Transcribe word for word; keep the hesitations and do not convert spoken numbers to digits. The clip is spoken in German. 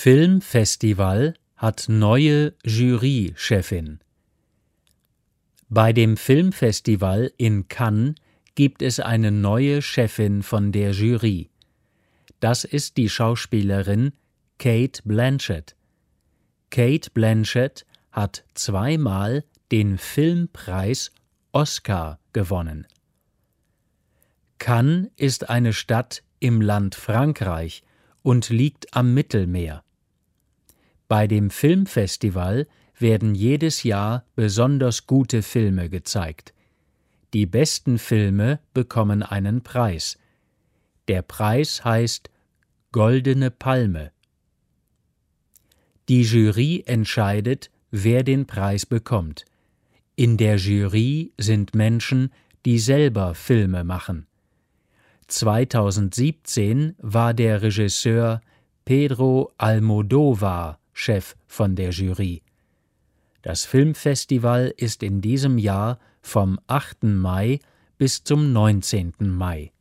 Filmfestival hat neue Jurychefin. Bei dem Filmfestival in Cannes gibt es eine neue Chefin von der Jury. Das ist die Schauspielerin Cate Blanchett. Cate Blanchett hat zweimal den Filmpreis Oscar gewonnen. Cannes ist eine Stadt im Land Frankreich und liegt am Mittelmeer. Bei dem Filmfestival werden jedes Jahr besonders gute Filme gezeigt. Die besten Filme bekommen einen Preis. Der Preis heißt Goldene Palme. Die Jury entscheidet, wer den Preis bekommt. In der Jury sind Menschen, die selber Filme machen. zweitausendsiebzehn war der Regisseur Pedro Almodóvar Chef von der Jury. Das Filmfestival ist in diesem Jahr vom achten Mai bis zum neunzehnten Mai.